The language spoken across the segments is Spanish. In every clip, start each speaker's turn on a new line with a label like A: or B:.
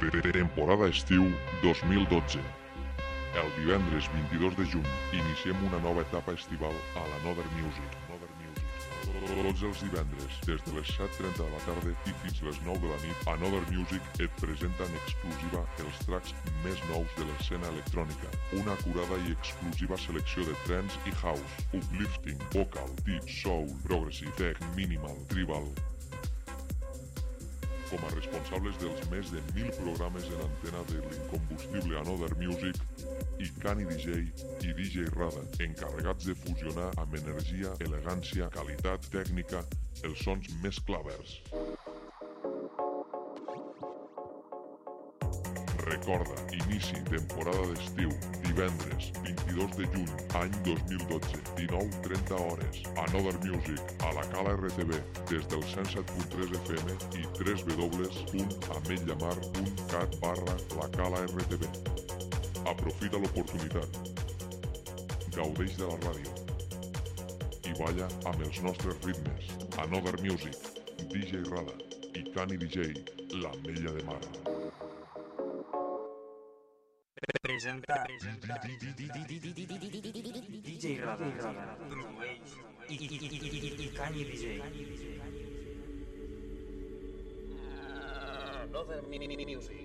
A: Temporada estiu 2012. El divendres 22 de juny iniciem una nova etapa estival a la Another Music. Tots els divendres, des de les 7:30 de la tarda i fins les 9 de la nit, Another Music et presenta en exclusiva els tracks més nous de l'escena electrònica. Una acurada i exclusiva selecció de trance i house, uplifting, vocal, deep, soul, progressive, tech, minimal, tribal. Com a responsables dels més de 1.000 programes en antena de l'incombustible Another Music, i Cani DJ i DJ Rada, encarregats de fusionar amb energia, elegància, qualitat, tècnica, els sons més clàvers. Recorda, inici temporada d'estiu, divendres 22 de juny, any 2012, 19:30 hores. Another Music, a la Cala RTV, des del 107.3 FM i www.ametlllamar.cat/la Cala RTV. Aprofita l'oportunitat. Gaudeix de la ràdio. I balla amb els nostres ritmes. Another Music, DJ Rada i Cani DJ, l'Ametlla de Mar.
B: Presenta DJ Rada i Cani DJ.
C: Another Music.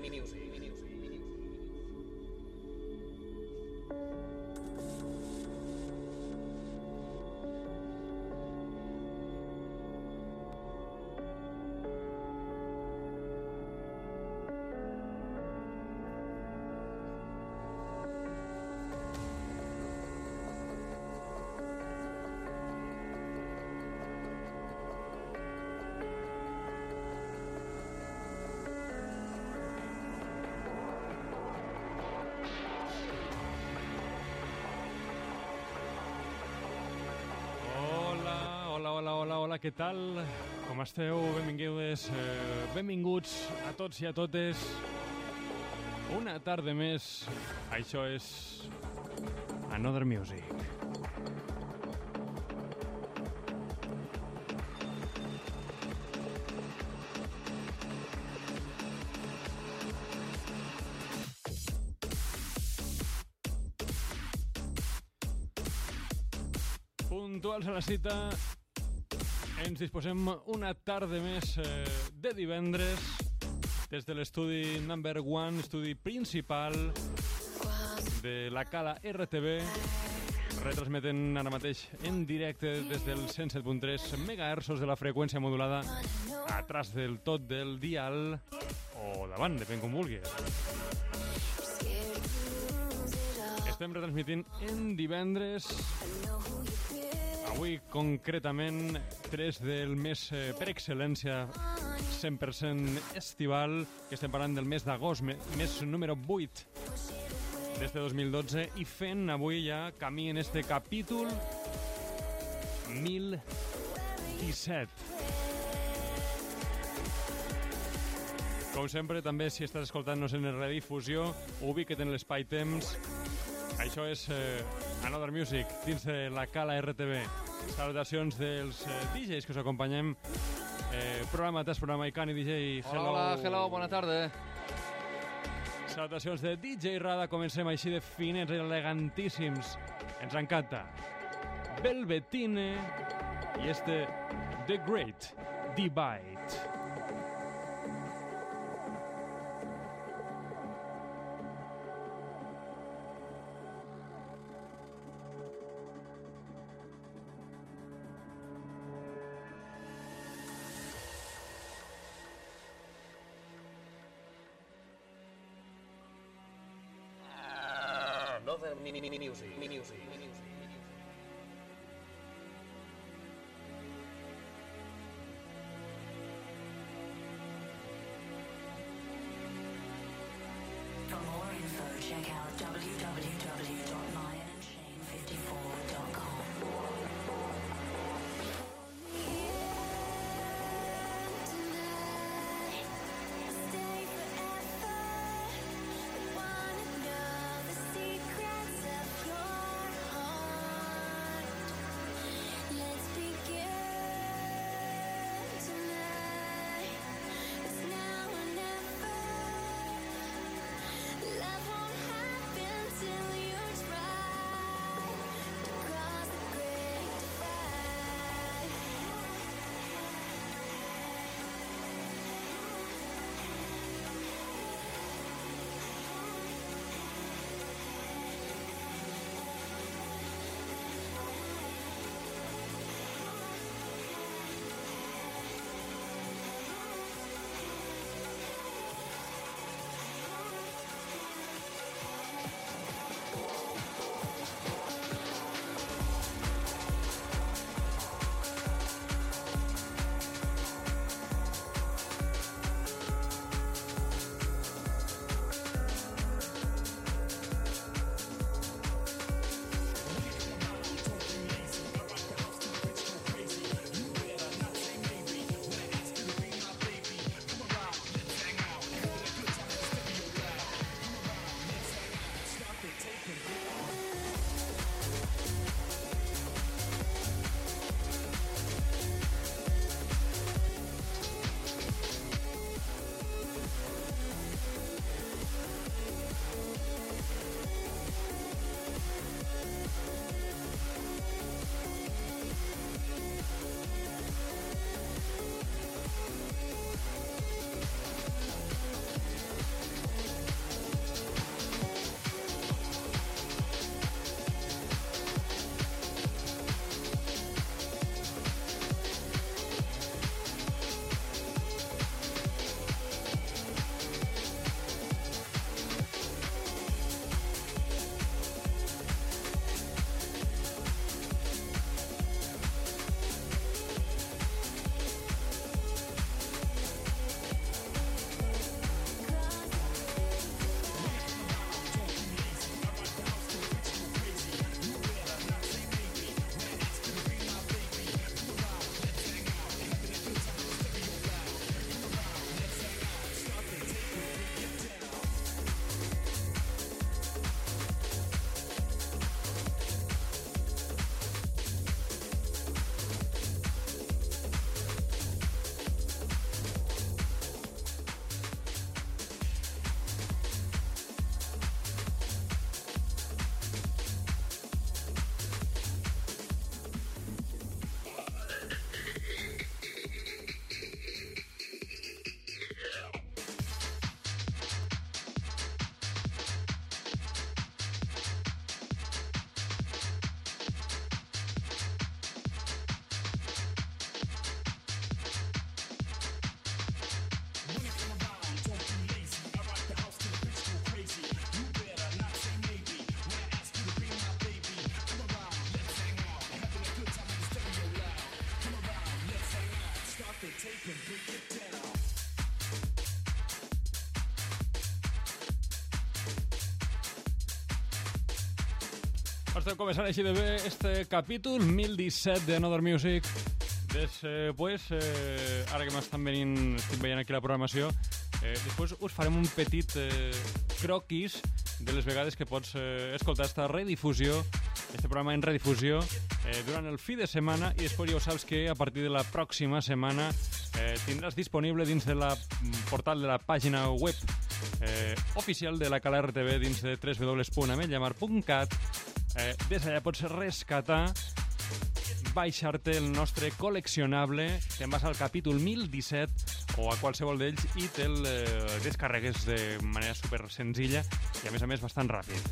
D: Hola, què tal? Com esteu? Benvinguts a tots i a totes. Una tarda més. Això és Another Music. Puntuals a la cita. Ens disposem una tarda més de divendres des de l'estudi number 1, estudi principal de la Cala RTV, retransmetent ara mateix en directe des del 107.3 MHz de la freqüència modulada atràs del tot del dial o davant, depèn com vulguis. Estem retransmitint en divendres. Avui, concretament, 3 del mes per excel·lència 100% estival, que estem parlant del mes d'agost, mes número 8 d'este 2012, i fent avui ja camí en este capítol 1017. Com sempre, també, si estàs escoltant-nos en redifusió, ubica't en l'espai-temps. Això és Another Music, dins de la Cala RTV. Salutacions dels DJs que us acompanyem. Programa tras programa, i Cani DJ.
E: Hello, bona tarda.
D: Salutacions de DJ Rada. Comencem així de finets i elegantíssims. Ens encanta. Velvetine i The Great Divide.
C: Another Music.
F: For more info, check out www.lionandshane54.com. Stay forever. Wanna know the secrets of your heart.
D: Estem començant així de bé este capítol 1017 de Another Music. Després, ara que m'estan venint, estic veient aquí la programació, després us farem un petit croquis de les vegades que pots escoltar esta redifusió, este programa en redifusió, durant el fi de setmana, i després ja ho saps que a partir de la pròxima setmana tindràs disponible dins de la portal de la pàgina web oficial de la Cala RTV dins de www.ametlllamar.cat. Des d'allà pots rescatar, baixar-te el nostre col·leccionable, te'n vas al capítol 1017 o a qualsevol d'ells i te'l descarregues de manera super senzilla i a més bastant ràpid.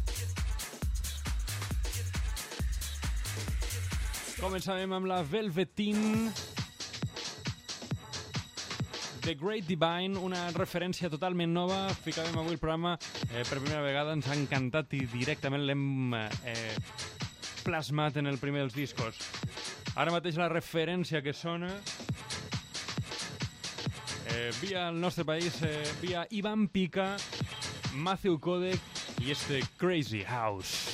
D: Començàvem amb la Velveteen, The Great Divine, una referència totalment nova. Ficàvem avui el programa per primera vegada, ens ha encantat i directament l'hem plasmat en el primer dels discos. Ara mateix la referència que sona via el nostre país, via Ivan Pica, Matthew Kodek i este Crazy House.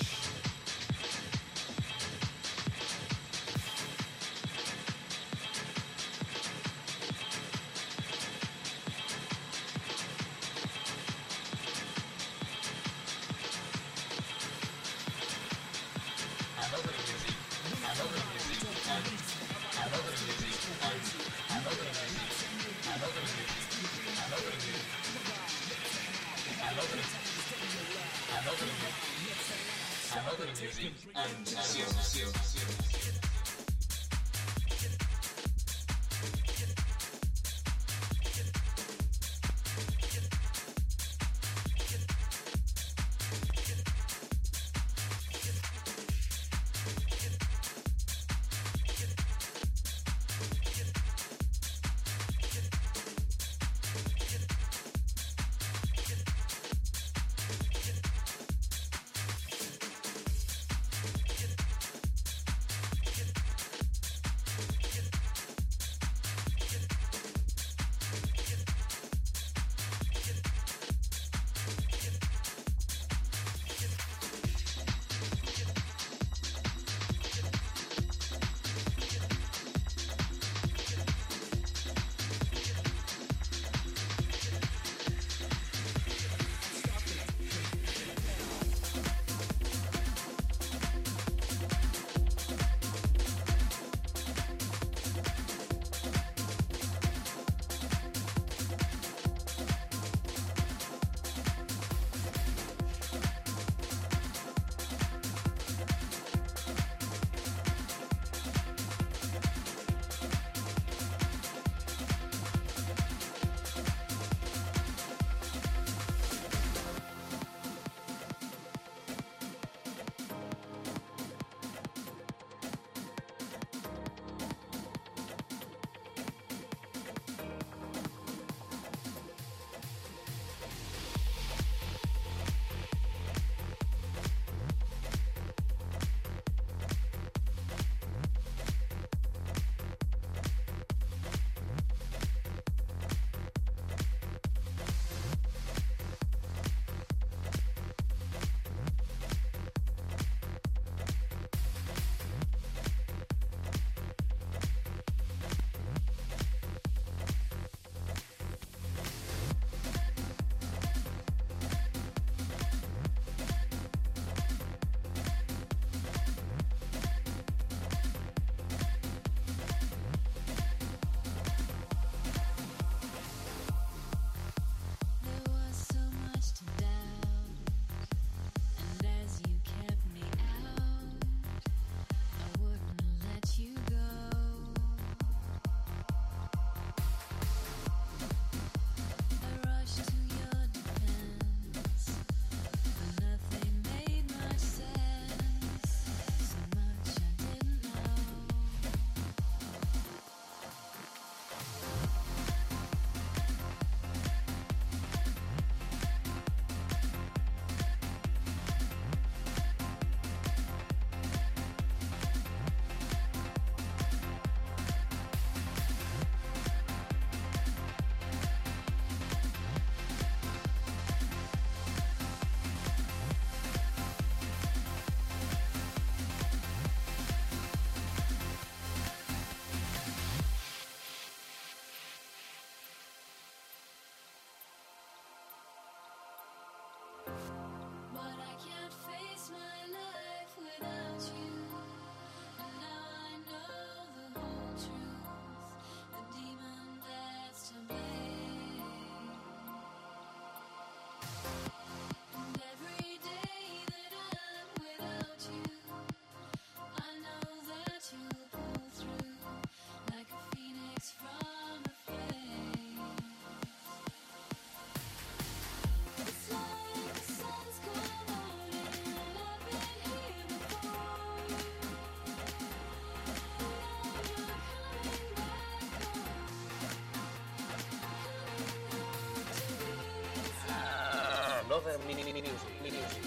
C: Another music.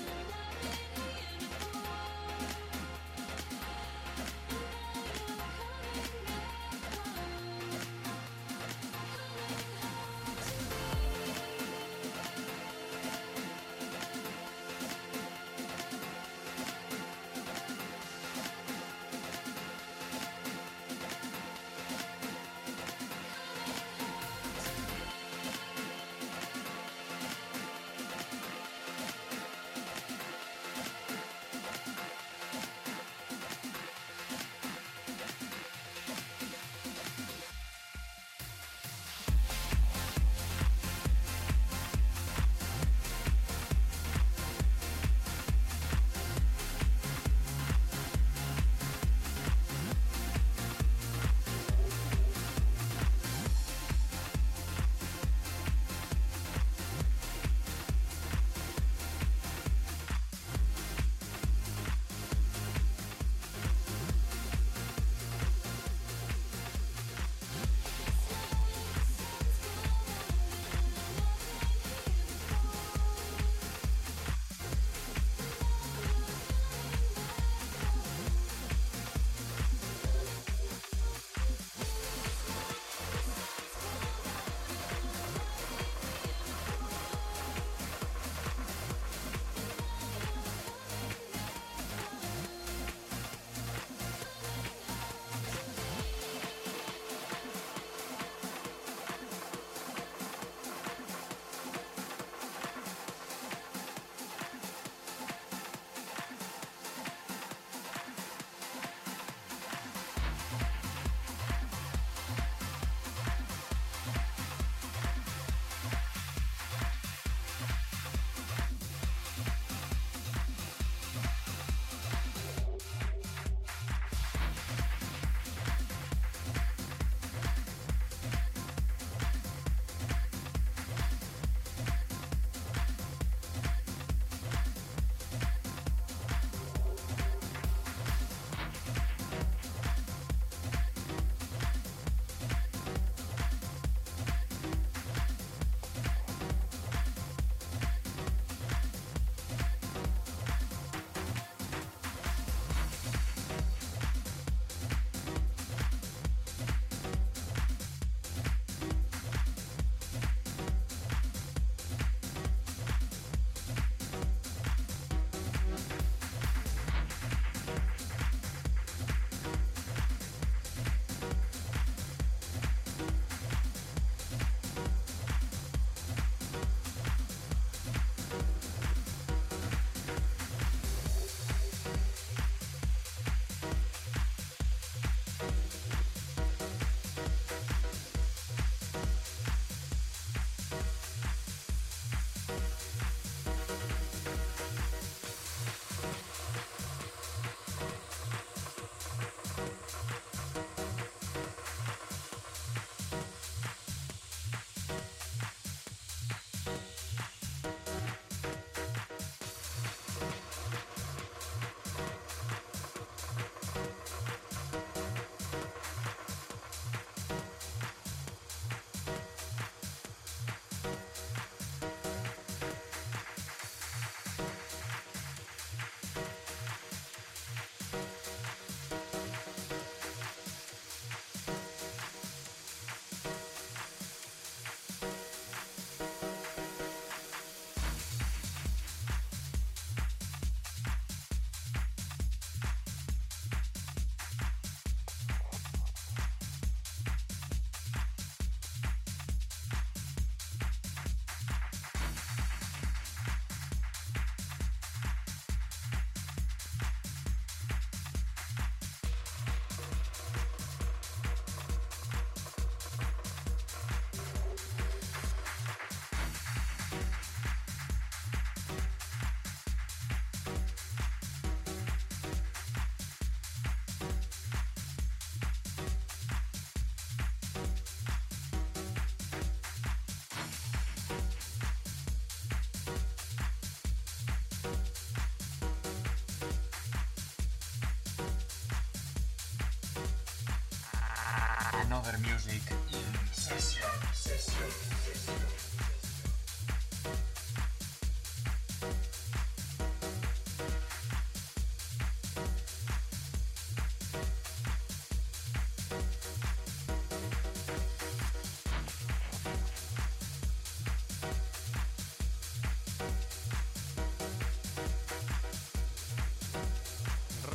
B: Another music in session.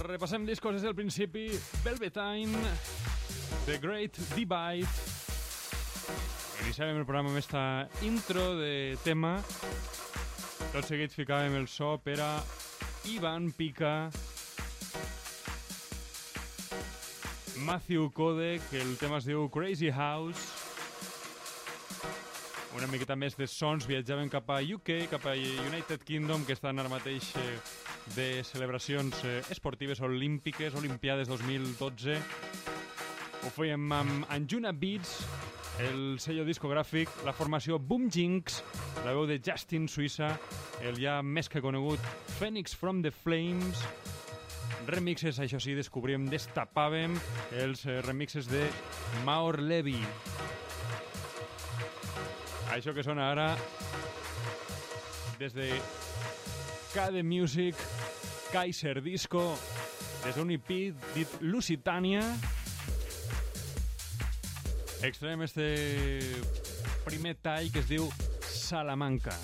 D: Repassem discos des del principi. Velveteen, The Great Divide. Iniciàvem el programa amb esta intro de tema. Tot seguit ficàvem el so per a Ivan Pica, Matthew Kodek, el tema es diu Crazy House. Una miqueta més de sons, viatjaven cap a UK, cap a United Kingdom, que estan ara mateix de celebracions esportives olímpiques, Olimpiades 2012. Ho fèiem amb Anjuna Beats, el sello discogràfic, la formació Boom Jinx, la veu de Justin Suïssa, el ja més que conegut Phoenix from the Flames, remixes, això sí, descobríem, destapàvem els remixes de Maor Levi. Això que sona ara des de KD Music, Kaiser Disco, des d'un EP dit Lusitania. Extraiem este primer tall que es diu Salamanca.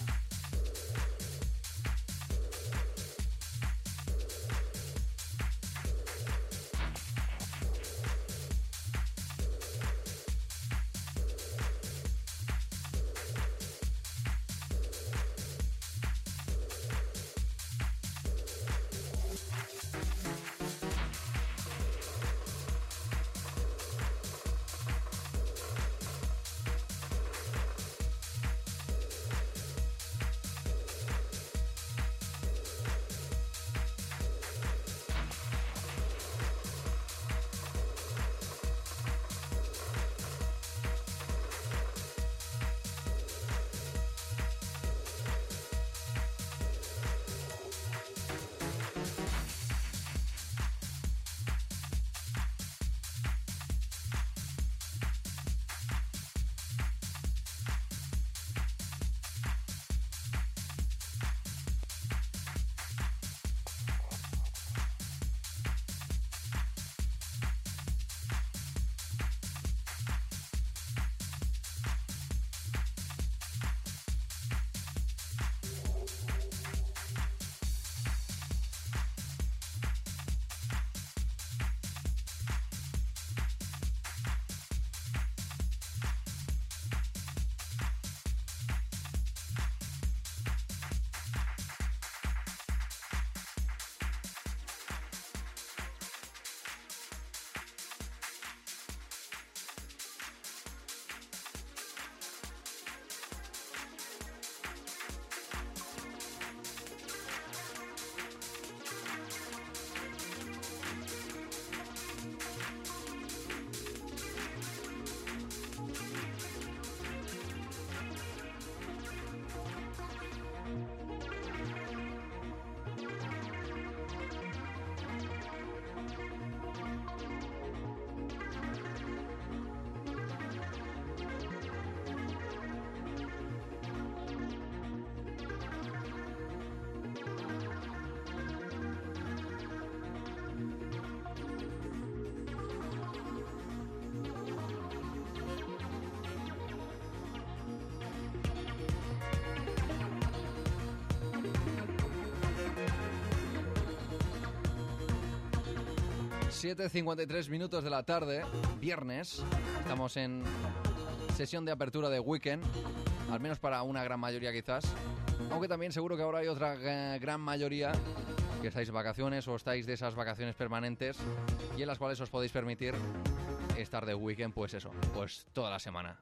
E: ...7:53 minutos de la tarde, viernes. Estamos en sesión de apertura de weekend, al menos para una gran mayoría quizás. Aunque también seguro que ahora hay otra gran mayoría que estáis de vacaciones o estáis de esas vacaciones permanentes y en las cuales os podéis permitir estar de weekend, pues eso, pues toda la semana.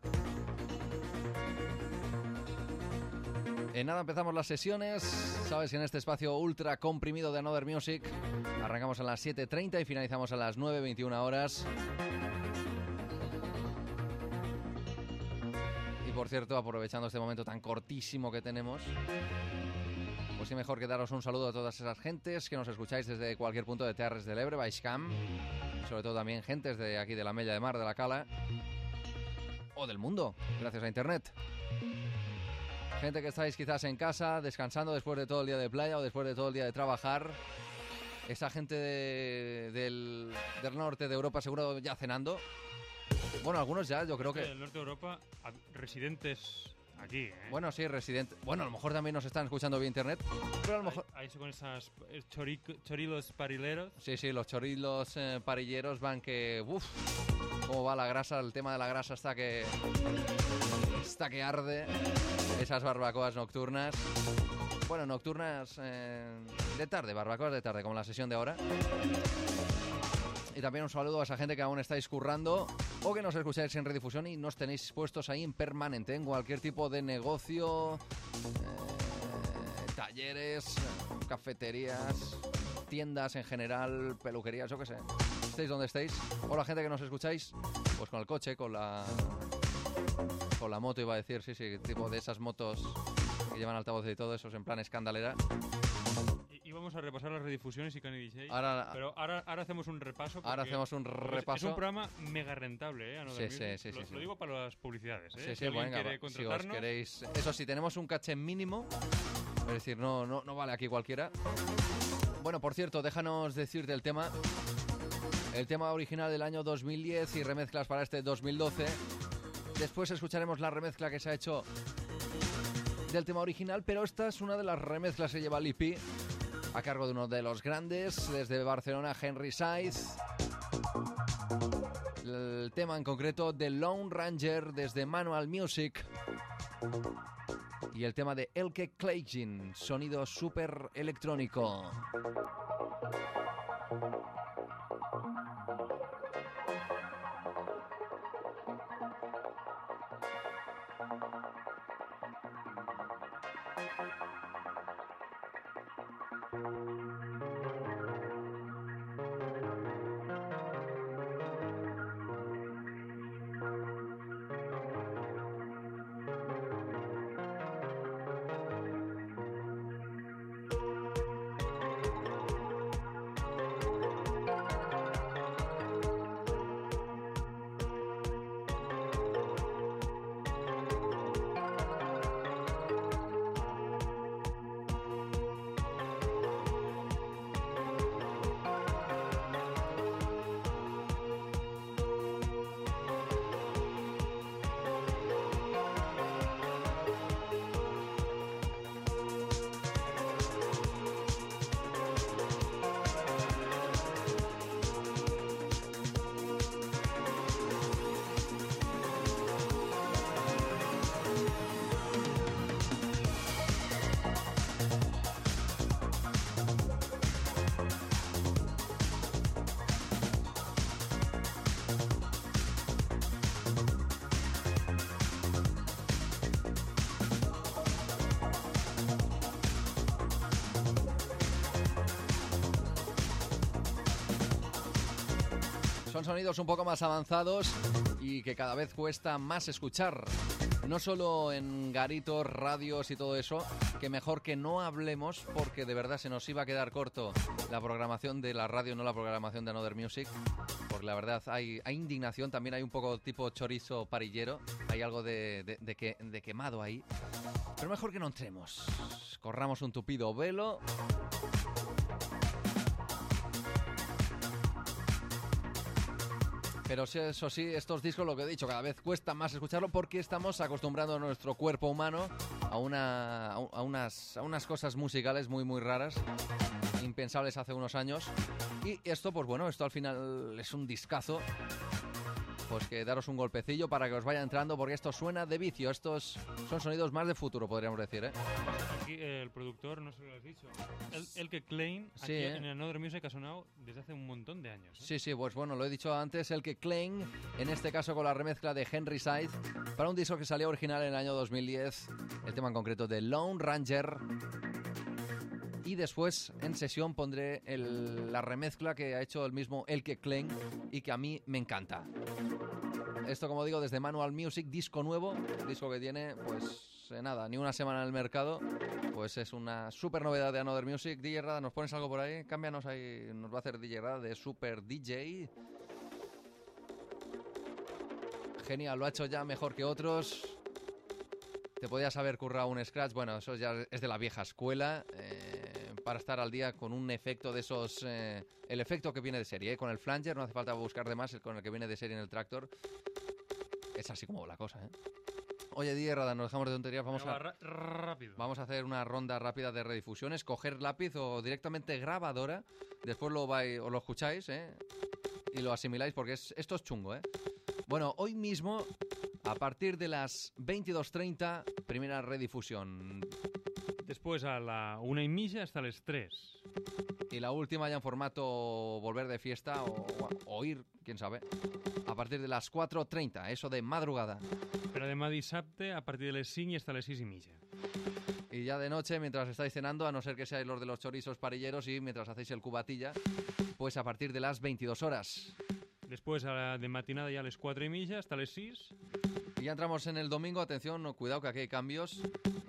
E: En nada empezamos las sesiones. Sabes que en este espacio ultra comprimido de Another Music arrancamos a las 7:30 y finalizamos a las 9:21 horas. Y por cierto, aprovechando este momento tan cortísimo que tenemos, pues sí, mejor que daros un saludo a todas esas gentes que nos escucháis desde cualquier punto de Terres de l'Ebre, Baix Camp, sobre todo también gentes de aquí de la Mella de Mar, de la Cala, o del mundo, gracias a Internet. Gente que estáis quizás en casa, descansando después de todo el día de playa o después de todo el día de trabajar. Esa gente del norte de Europa seguro ya cenando. Bueno, algunos ya, yo creo que...
D: Del norte de Europa, residentes aquí, ¿eh?
E: Bueno, sí, Residente. Bueno, a lo mejor también nos están escuchando vía internet, pero a lo mejor...
D: Ahí con esas chorilos parileros.
E: Sí, los chorilos parilleros van que... Uf, cómo va la grasa, el tema de la grasa está que arde. Esas barbacoas nocturnas. Bueno, nocturnas de tarde, barbacoas de tarde, como la sesión de ahora. Y también un saludo a esa gente que aún estáis currando o que nos escucháis en redifusión y nos tenéis puestos ahí en permanente, en cualquier tipo de negocio, talleres, cafeterías, tiendas en general, peluquerías, yo qué sé. Estéis donde estéis. O la gente que nos escucháis, pues con el coche, con la moto, iba a decir, sí, tipo de esas motos que llevan altavoces y todo eso, en plan escandalera.
D: Y vamos a repasar las redifusiones y Cani DJ. Pero ahora hacemos un repaso.
E: Ahora hacemos un repaso.
D: Es un programa mega rentable, ¿eh?
E: Sí.
D: Lo digo para las publicidades, ¿eh?
E: Sí,
D: si alguien
E: venga,
D: quiere
E: si os
D: contratarnos...
E: queréis... Eso sí, tenemos un caché mínimo. Es decir, no vale aquí cualquiera. Bueno, por cierto, déjanos decirte el tema. El tema original del año 2010 y remezclas para este 2012. Después escucharemos la remezcla que se ha hecho del tema original, pero esta es una de las remezclas que lleva Lipi a cargo de uno de los grandes desde Barcelona, Henry Saiz. El tema en concreto de Lone Ranger desde Manual Music y el tema de Elke Kleijin, sonido súper electrónico. Son sonidos un poco más avanzados y que cada vez cuesta más escuchar. No solo en garitos, radios y todo eso, que mejor que no hablemos porque de verdad se nos iba a quedar corto la programación de la radio, no la programación de Another Music. Porque la verdad hay indignación, también hay un poco tipo chorizo parillero, hay algo de quemado ahí. Pero mejor que no entremos. Corramos un tupido velo. Pero eso sí, estos discos, lo que he dicho, cada vez cuesta más escucharlo porque estamos acostumbrando a nuestro cuerpo humano a unas cosas musicales muy, muy raras, impensables hace unos años. Y esto, pues bueno, esto al final es un discazo. Pues que daros un golpecillo para que os vaya entrando, porque esto suena de vicio. Estos son sonidos más de futuro, podríamos decir, ¿eh?
D: Aquí el productor, no se lo has dicho, Elke Klein,
E: Sí,
D: aquí en Another Music ha sonado desde hace un montón de años, ¿eh?
E: Sí, pues bueno, lo he dicho antes, Elke Klein, en este caso con la remezcla de Henry Saiz, para un disco que salió original en el año 2010, el tema en concreto de Lone Ranger. Y después, en sesión, pondré la remezcla que ha hecho el mismo Elke Klein y que a mí me encanta. Esto, como digo, desde Manual Music, disco nuevo, disco que tiene, pues nada, ni una semana en el mercado, pues es una super novedad de Another Music. DJ Rada, ¿nos pones algo por ahí? Cámbianos ahí, nos va a hacer DJ Rada de Super DJ. Genial, lo ha hecho ya mejor que otros. Te podías haber currado un scratch, bueno, eso ya es de la vieja escuela, para estar al día con un efecto de esos, el efecto que viene de serie, con el flanger, no hace falta buscar de más, con el que viene de serie en el Tractor, es así como la cosa, ¿eh? Oye, Rada, nos dejamos de tonterías.
D: Rápido.
E: Vamos a hacer una ronda rápida de redifusiones. Coger lápiz o directamente grabadora. Después os lo escucháis, y lo asimiláis porque esto es chungo, Bueno, hoy mismo, a partir de las 22:30, primera redifusión.
D: Después a la 1:30 hasta las 3.
E: Y la última ya en formato volver de fiesta o ir, quién sabe, a partir de las 4:30, eso de madrugada.
D: Pero además dissabte a partir de las 5 hasta las 6:30.
E: Y ya de noche, mientras estáis cenando, a no ser que seáis los de los chorizos parilleros y mientras hacéis el cubatilla, pues a partir de las 22 horas.
D: Después de matinada ya a las 4:30 hasta las 6.
E: Y ya entramos en el domingo. Atención, cuidado que aquí hay cambios.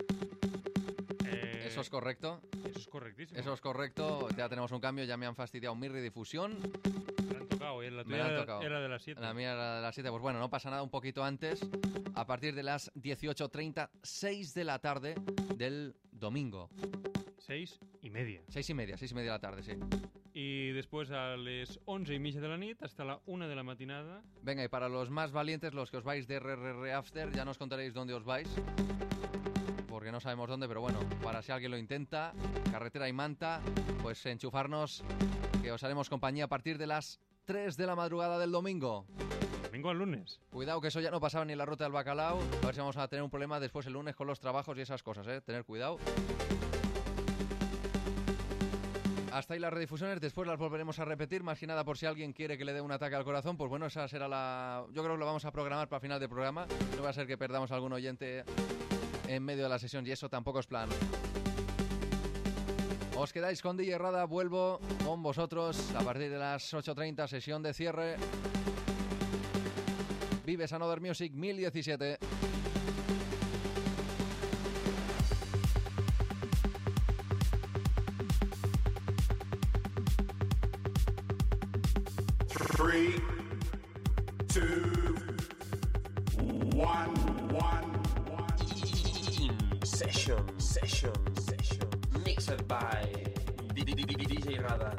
E: Eso es correcto.
D: Eso es correctísimo.
E: Eso es correcto. Ya tenemos un cambio. Ya me han fastidiado mi redifusión.
D: Me han tocado. La
E: Me la han
D: tuya
E: tocado.
D: era de las 7.
E: La mía era de las 7. Pues bueno, no pasa nada, un poquito antes. A partir de las 18:30, 6 de la tarde del domingo.
D: 6:30.
E: 6:30 de la tarde, sí.
D: Y después a las 11:30 de la nit hasta la 1 de la matinada.
E: Venga, y para los más valientes, los que os vais de RRR After, ya nos contaréis dónde os vais. Porque no sabemos dónde, pero bueno, para si alguien lo intenta, carretera y Manta, pues enchufarnos, que os haremos compañía a partir de las 3 de la madrugada del domingo.
D: Domingo al lunes.
E: Cuidado que eso ya no pasaba ni en la ruta del bacalao. A ver si vamos a tener un problema después el lunes con los trabajos y esas cosas, Tener cuidado. Hasta ahí las redifusiones, después las volveremos a repetir, más que nada por si alguien quiere que le dé un ataque al corazón, pues bueno, esa será la... Yo creo que lo vamos a programar para final del programa, no va a ser que perdamos a algún oyente en medio de la sesión y eso tampoco es plan. Os quedáis con DJ Rada, vuelvo con vosotros a partir de las 8:30, sesión de cierre. Vives Another Music 1017.
G: Three, two, one.
C: Session. Mixed by DJ Rada.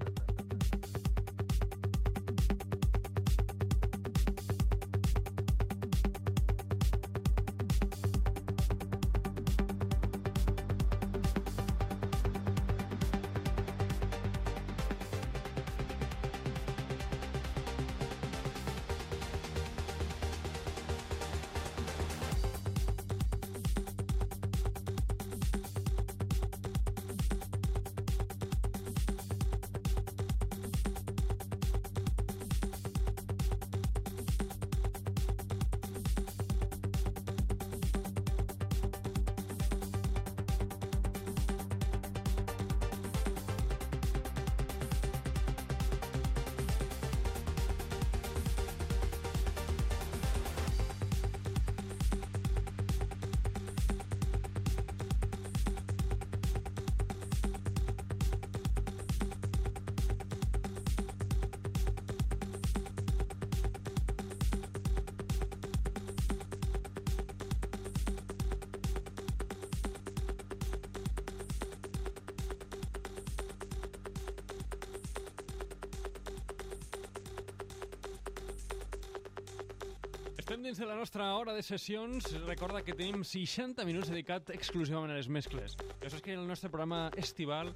D: Estem dins de la nostra hora de sessions. Recorda que tenim 60 minuts dedicat exclusivament a les mescles. Això és que el nostre programa estival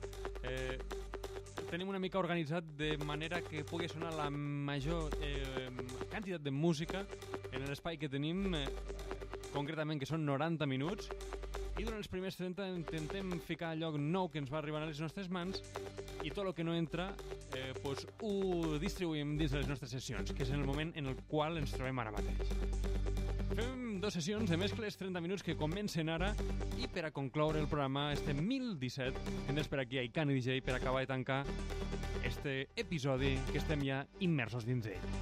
D: tenim una mica organitzat de manera que pugui sonar la major quantitat de música en l'espai que tenim, concretament que són 90 minuts, i durant els primers 30 intentem ficar allò nou que ens va arribant a les nostres mans i tot el que no entra pues, ho distribuïm dins de les nostres sessions, que és en el moment en el qual ens trobem ara mateix. Fem 2 sessions de mescles, 30 minuts, que comencen ara, i per a concloure el programa, este 1017, tindràs per aquí a Icani DJ per acabar de tancar este episodi que estem ja immersos dins d'ell.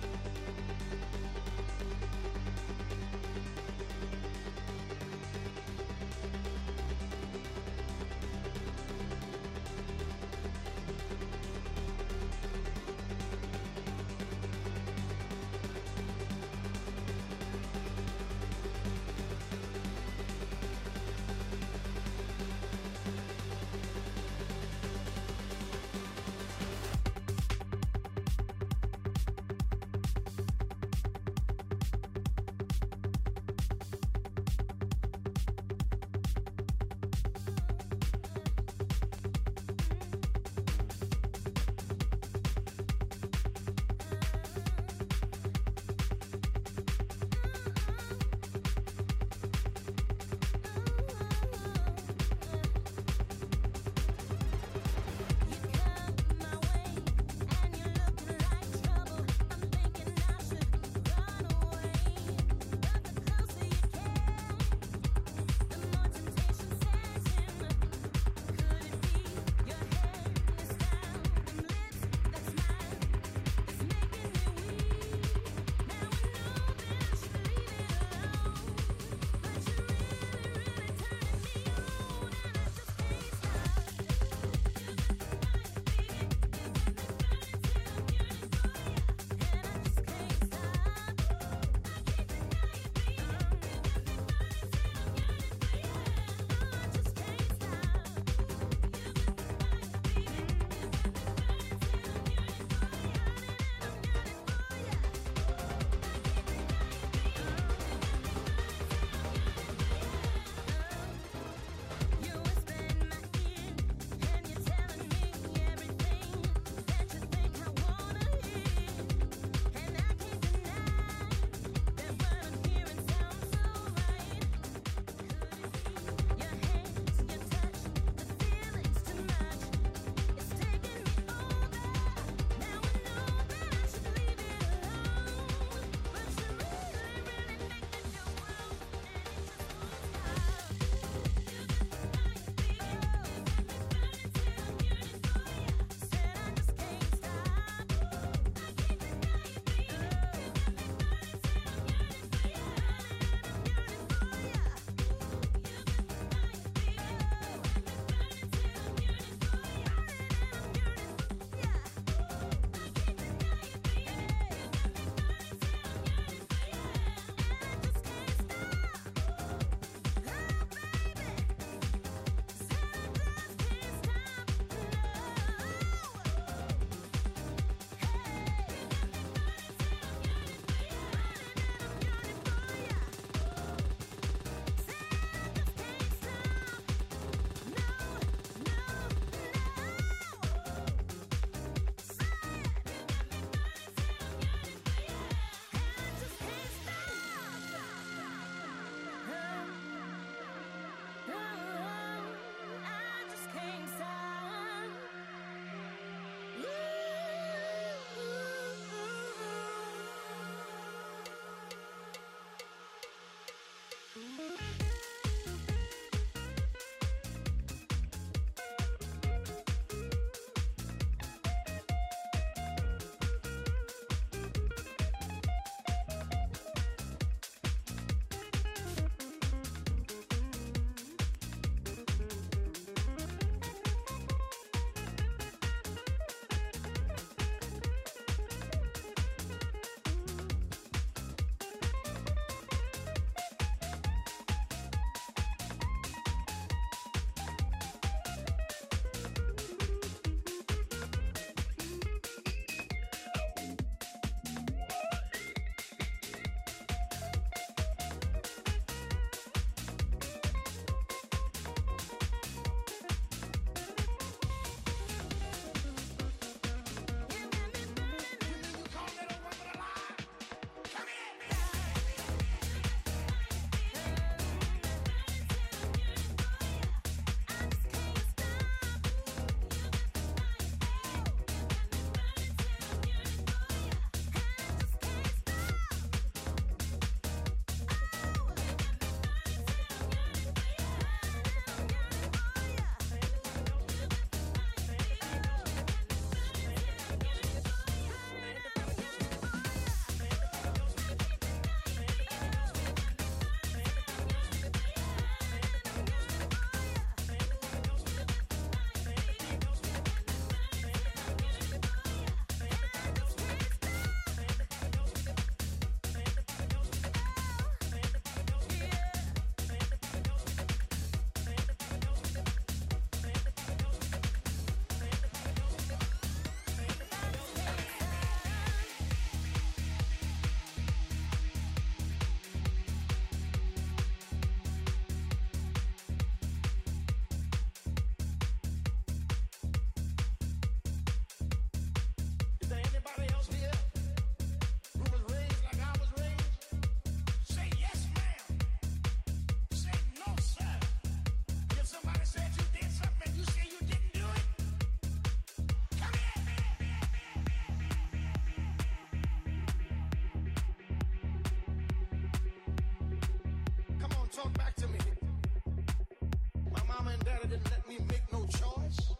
H: talk back to me. My mama and daddy didn't let me make no choice.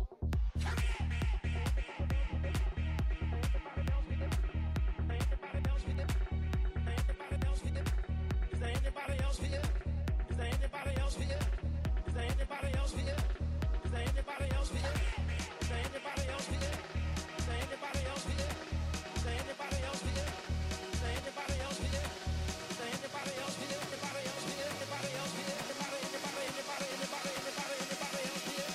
H: Is there anybody else here? Is there anybody else here? Is there anybody else here? Is there anybody else here? Is there anybody else here? Is there anybody else here? Is there anybody else here? Is there anybody else here? Is there anybody else here? Anybody else here? Anybody else here? Anybody else here?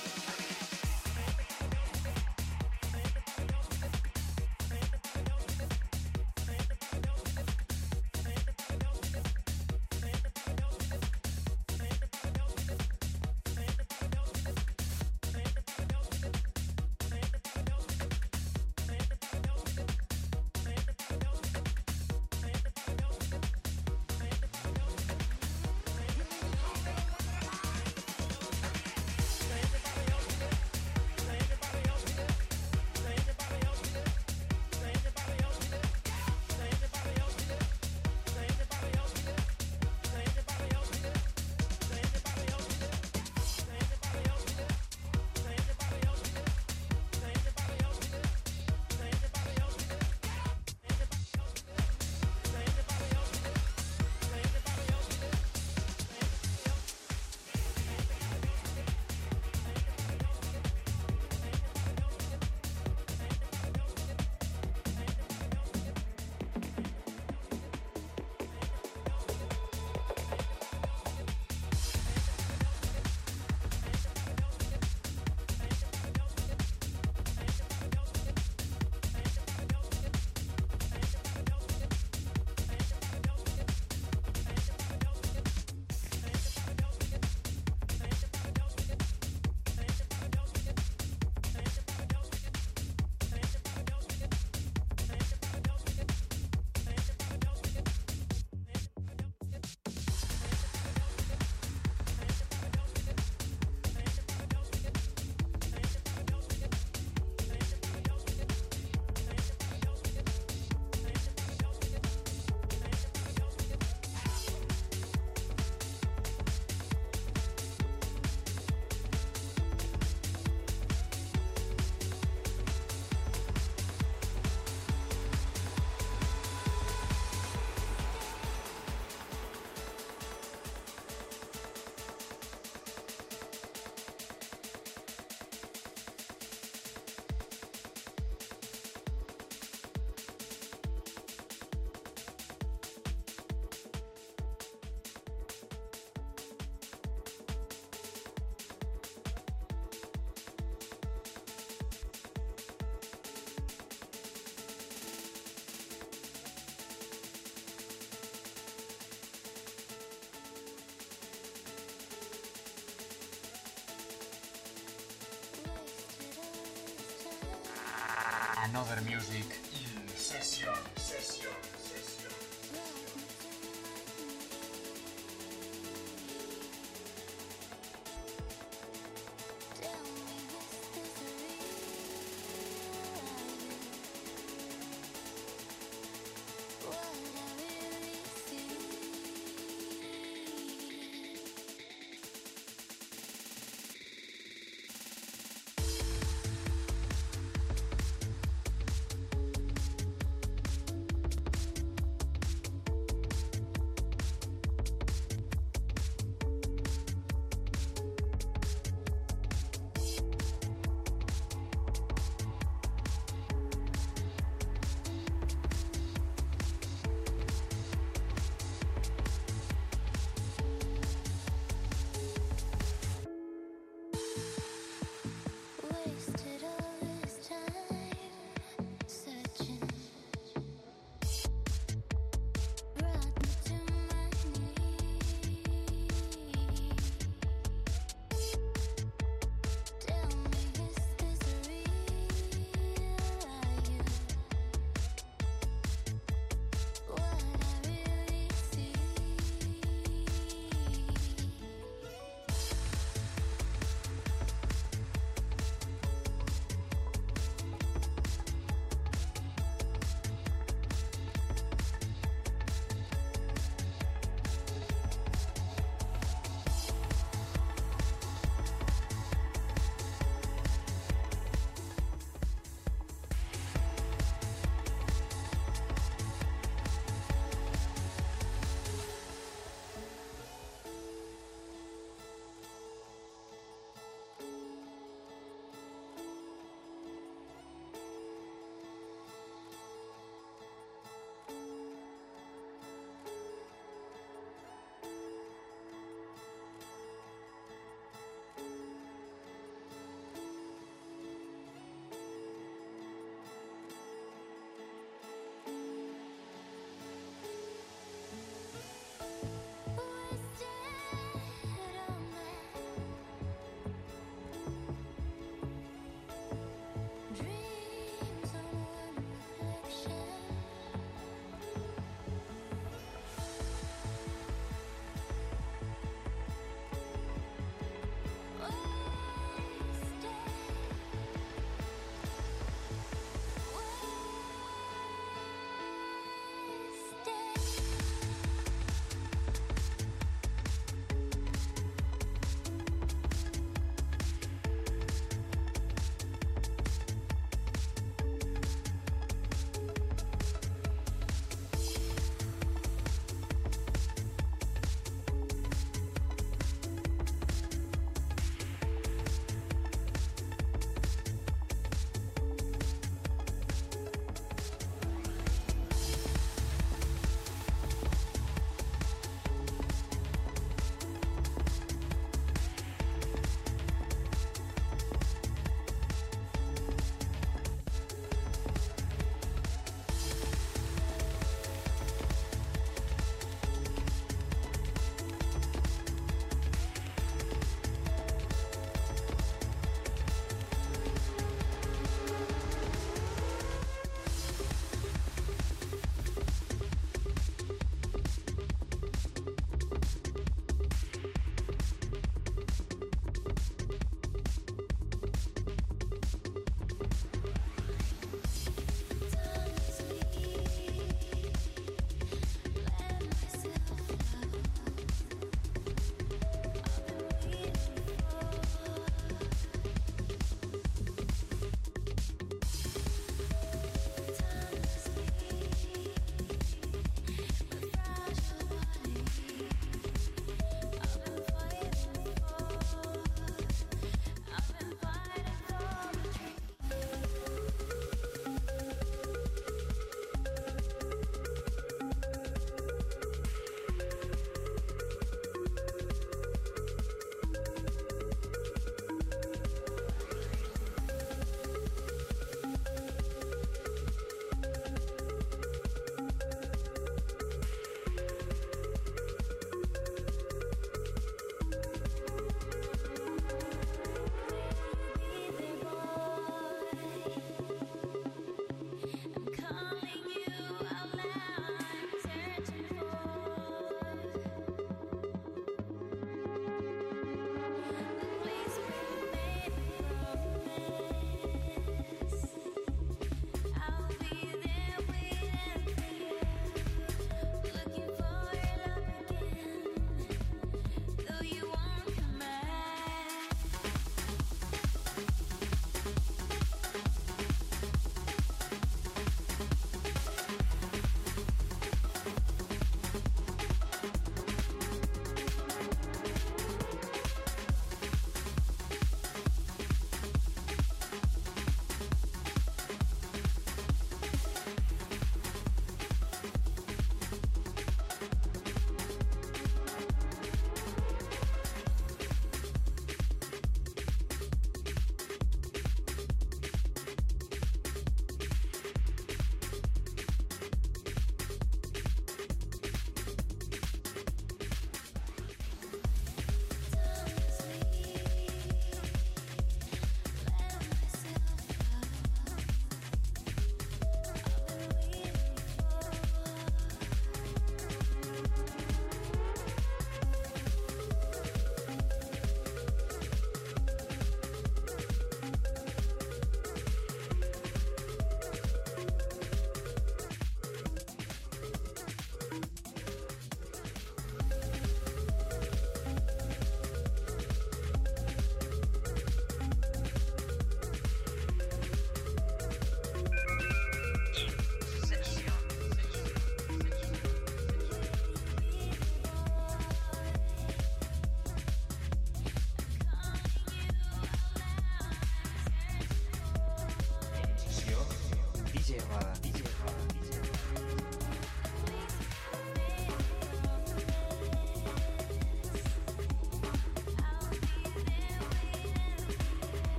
I: Another music in session.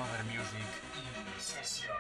I: Another Music in Session.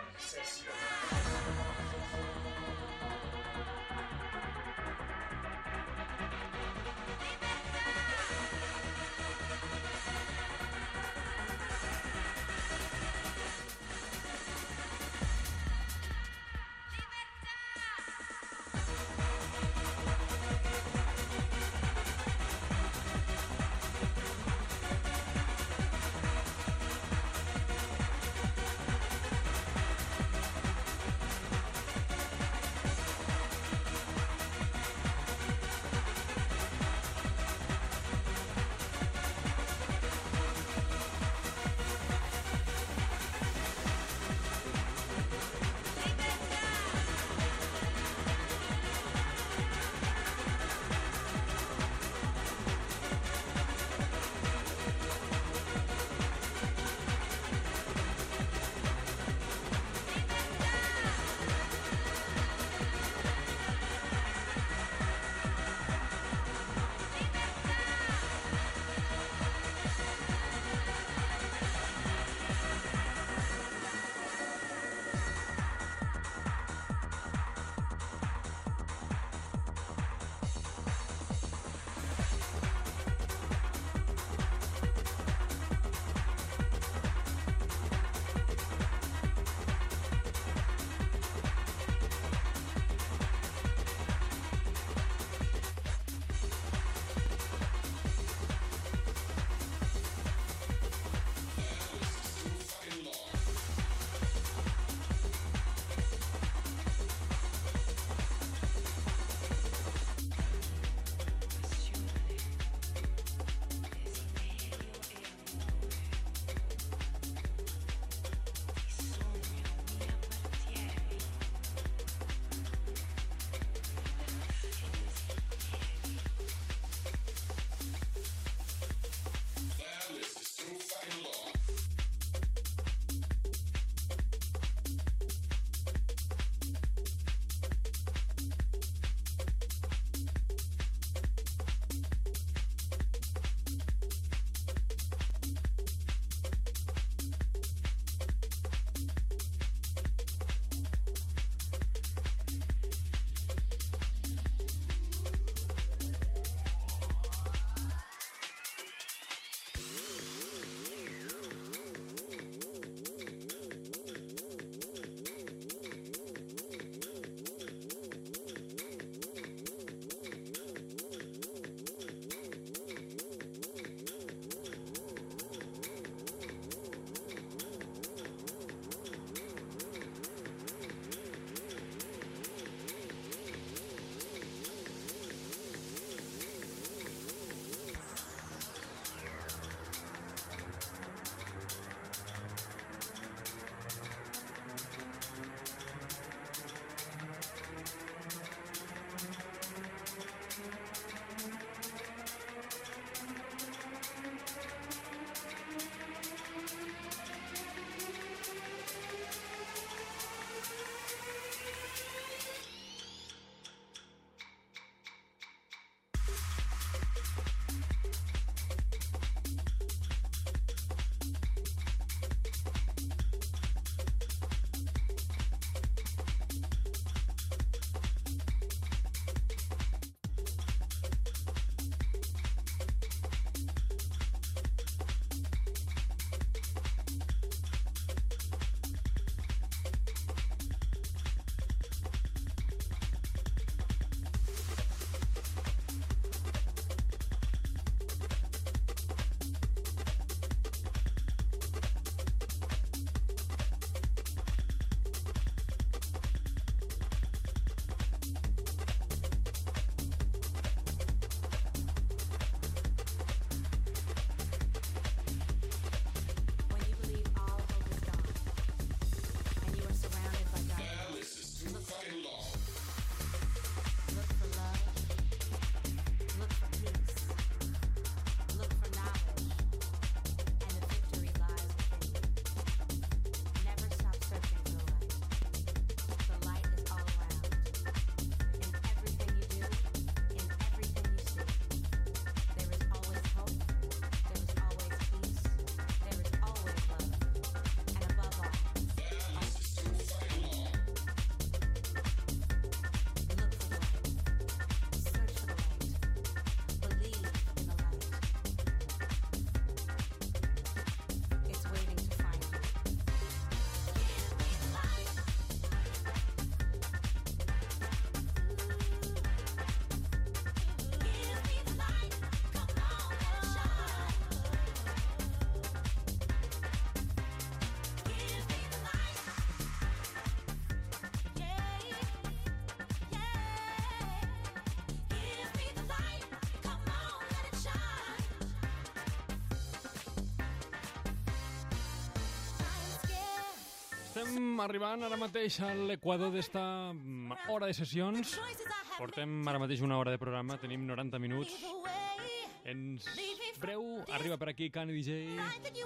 D: Estem arribant ara mateix a l'equador d'esta hora de sessions. Portem ara mateix una hora de programa, tenim 90 minuts. Ens breu arriba per aquí Cani DJ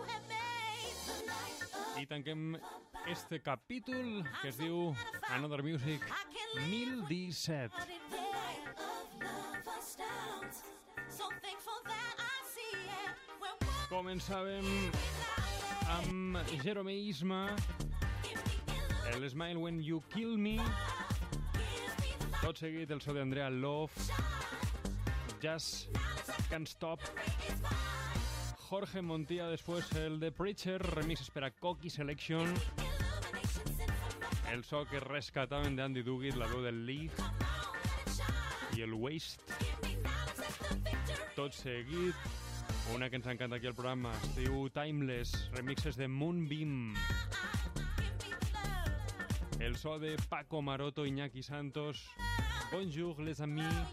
D: i tanquem este capítol que es diu Another Music 1017. Començàvem amb Jerome Isma, el Smile When You Kill Me, tot seguit el so d'Andrea Love, Just Can't Stop, Jorge Montilla, després el de Preacher, remixes per a Coqui Selection, el so que rescataven d'Andy Duguid, la veu del League i el Waste. Tot seguit, una que ens encanta aquí al programa, es diu Timeless, remixes de Moonbeam. El so de Paco Maroto, Iñaki Santos, Bonjour les amis.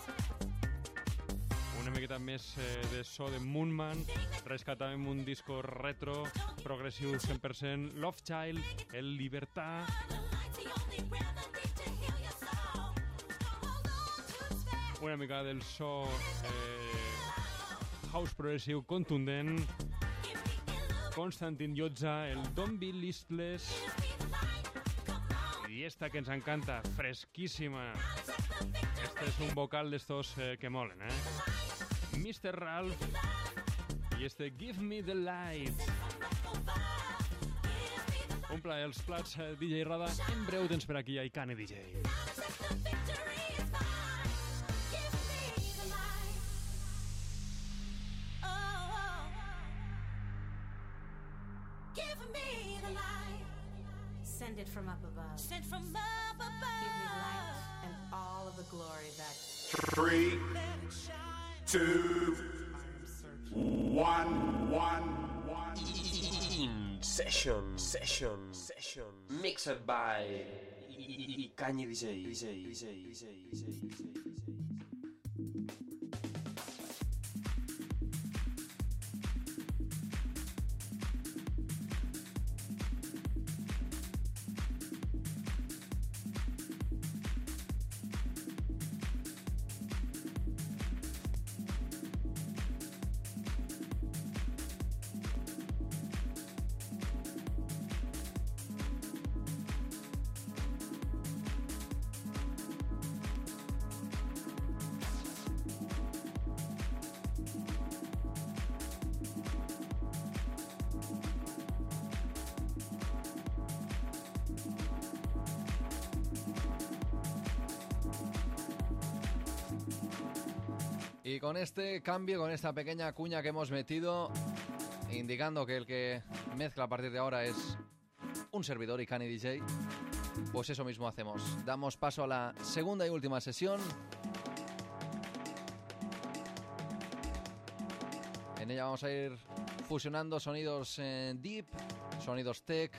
D: Una miqueta més de so de Moonman, rescatàvem un disco retro, progressiu 100%, Love Child, El Libertà. Una mica del so house progressiu contundent, Konstantin Llotza, el Don't Be Listless, i esta que ens encanta, fresquíssima. Este es un vocal d'estos que molen, Mr. Ralph, i este Give Me the Light. Un plaer, els plats DJ Rada, en breu tens per aquí a Icane DJ.
J: Send it from up above. Send from up above. Give me light and all of the glory that
G: 3, 2, 1, 1.
C: In session. Mixed by
B: Icani DJ.
E: Y con este cambio, con esta pequeña cuña que hemos metido, indicando que el que mezcla a partir de ahora es un servidor, Icani DJ, pues eso mismo hacemos. Damos paso a la segunda y última sesión. En ella vamos a ir fusionando sonidos deep, sonidos tech,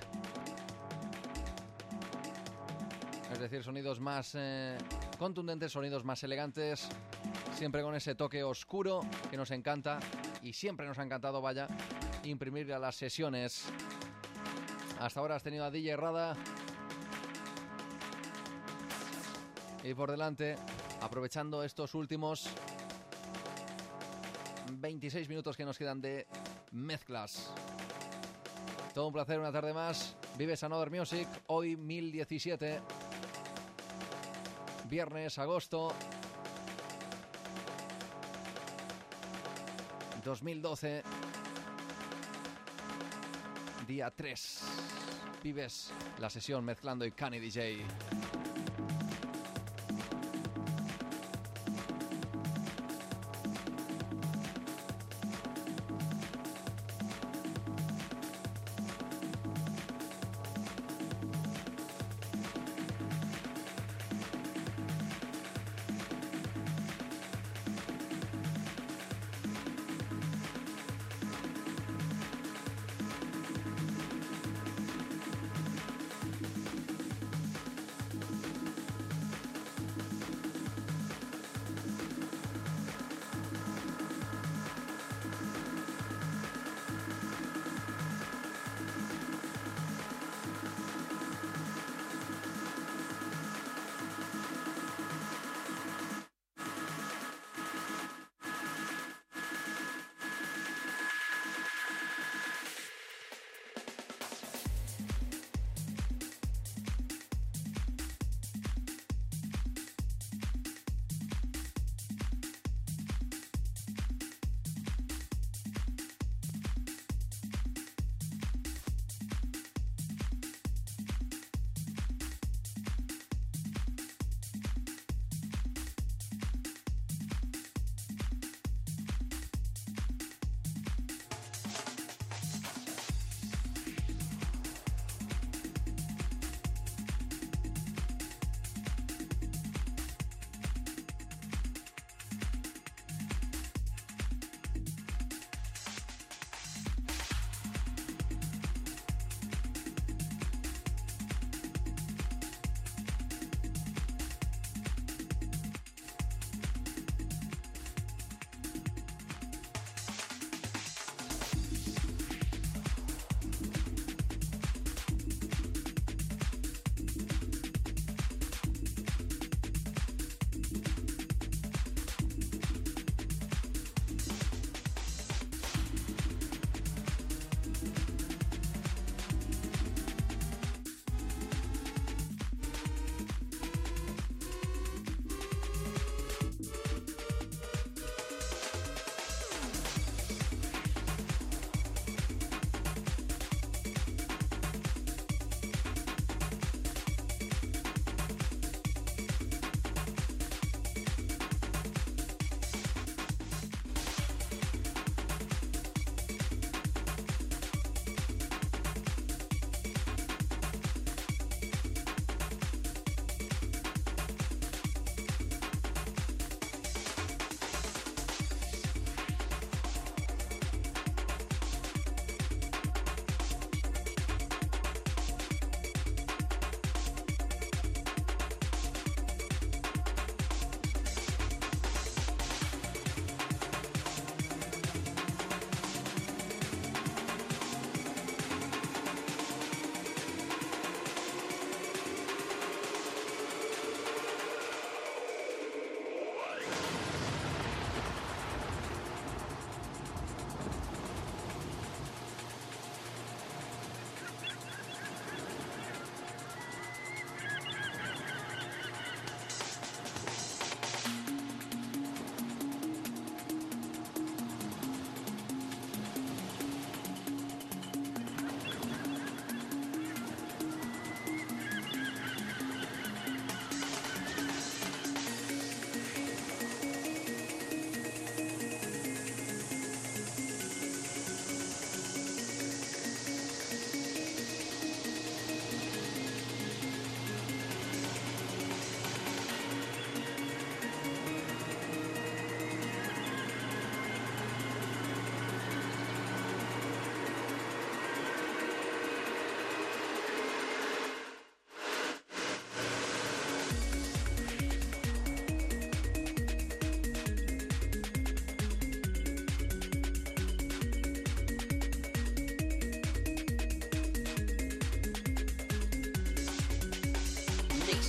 E: es decir, sonidos más contundentes, sonidos más elegantes, siempre con ese toque oscuro que nos encanta y siempre nos ha encantado, vaya, imprimirle a las sesiones. Hasta ahora has tenido a DJ Rada y por delante, aprovechando estos últimos 26 minutos que nos quedan de mezclas. Todo un placer, una tarde más. Vives Another Music, hoy 1017, viernes, agosto 2012, día 3. Vives la sesión mezclando Icani DJ.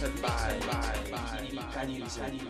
C: Mixed by
B: Kanye DJ.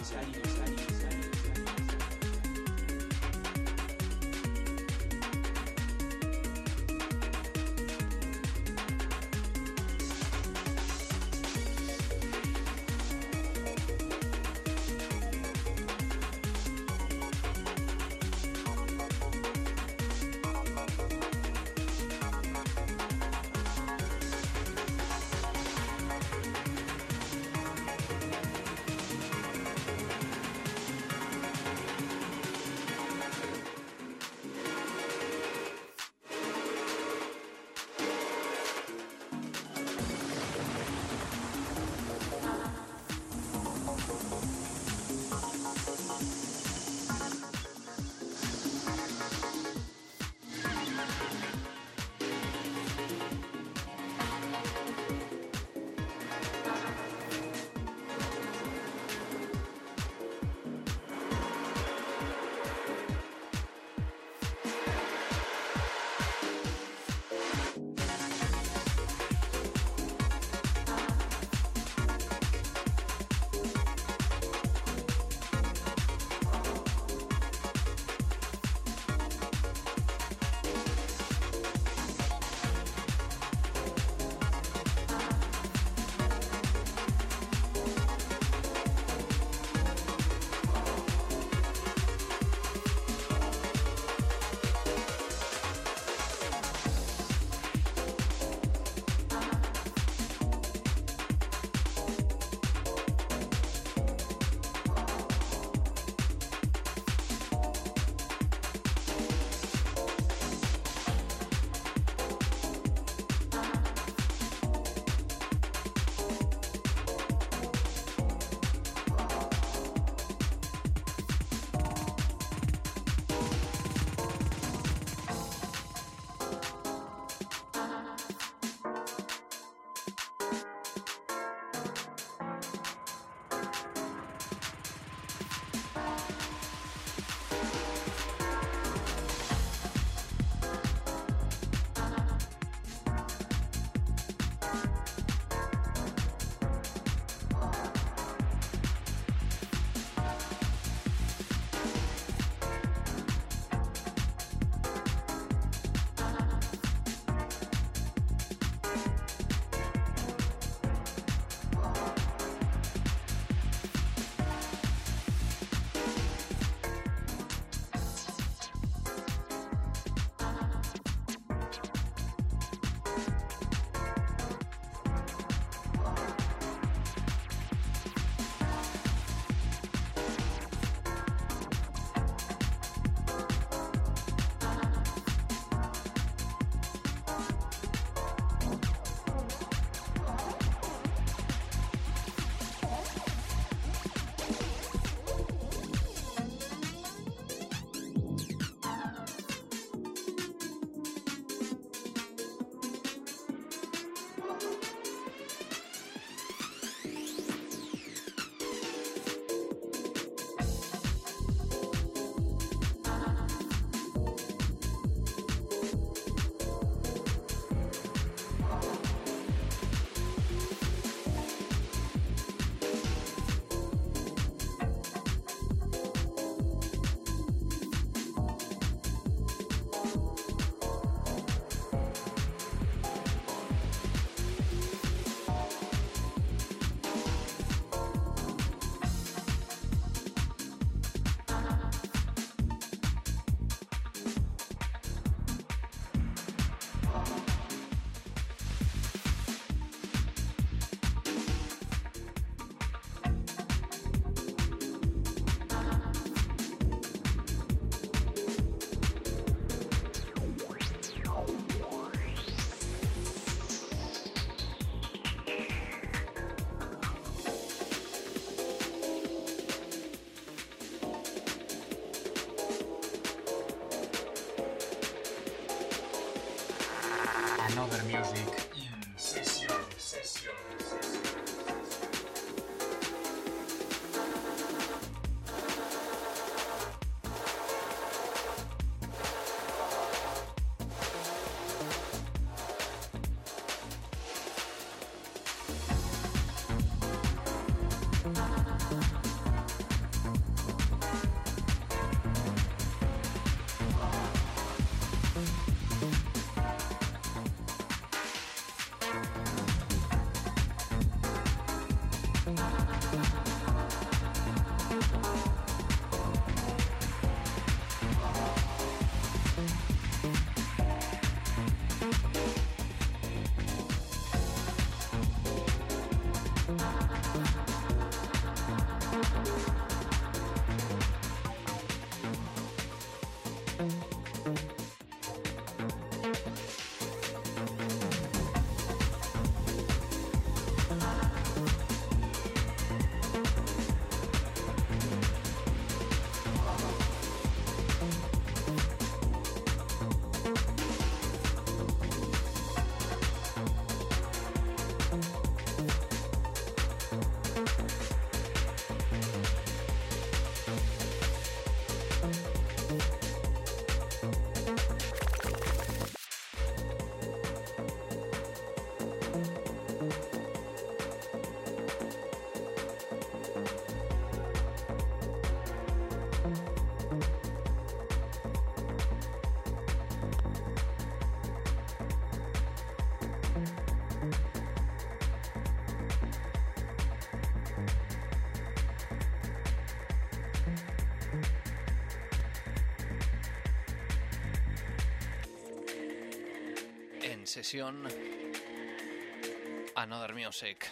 E: En sesión Another Music.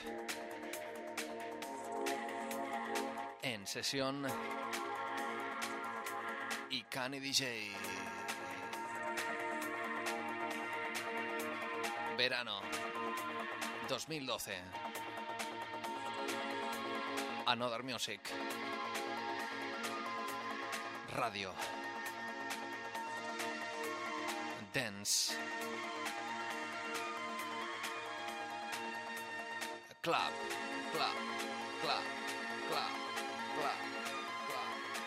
E: En sesión Icani DJ. Verano 2012. Another Music. Radio. Dance. Club, club, club, club, club, club.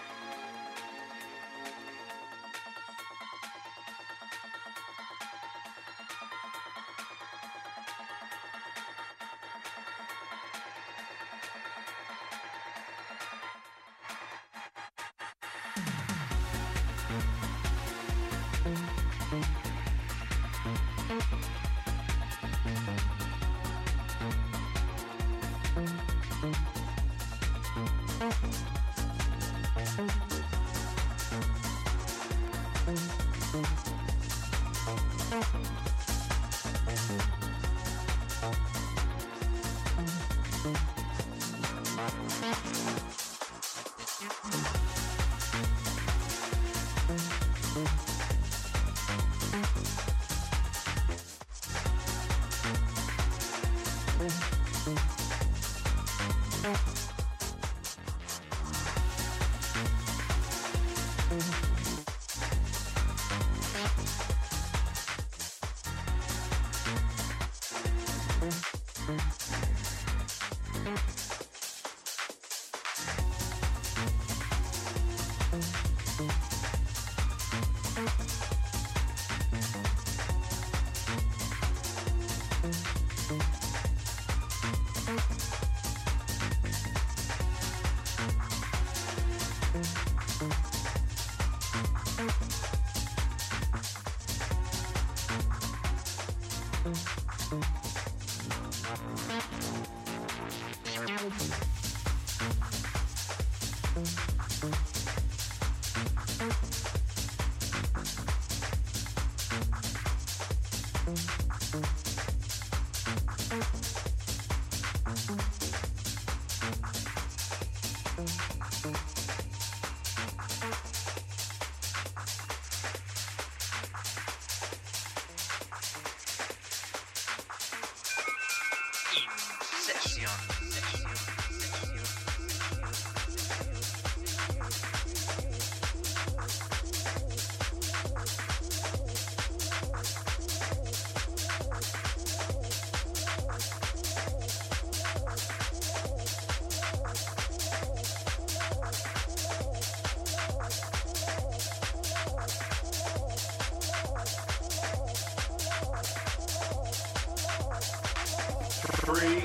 G: Three,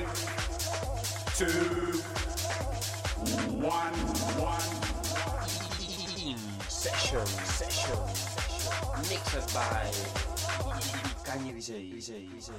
G: two, one.
B: Session. Mixed by Icani DJ.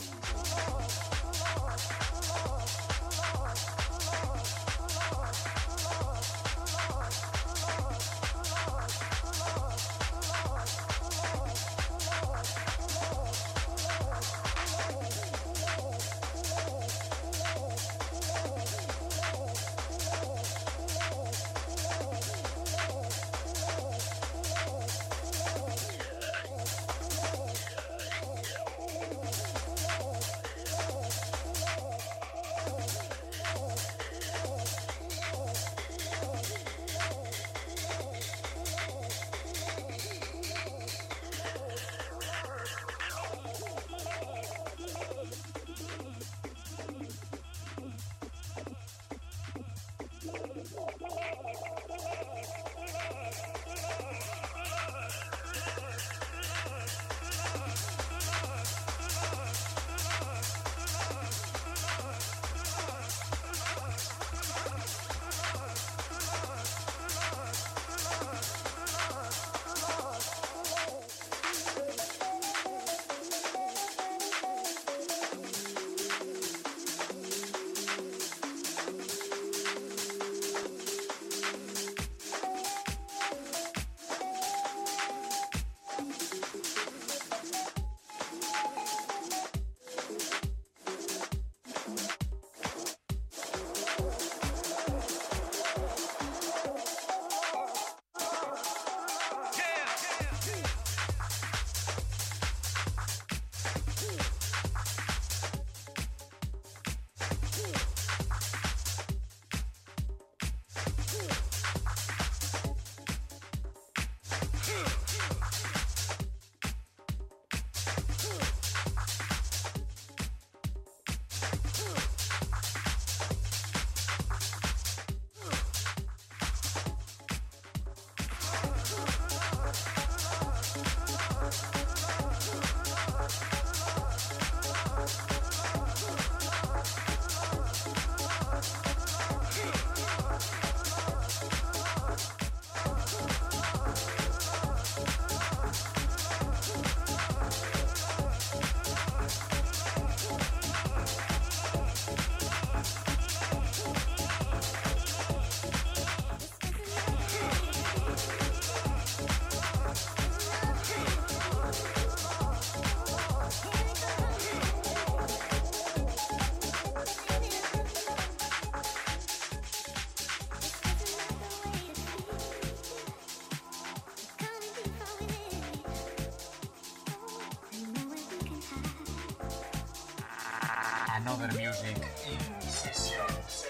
I: Another Music in session.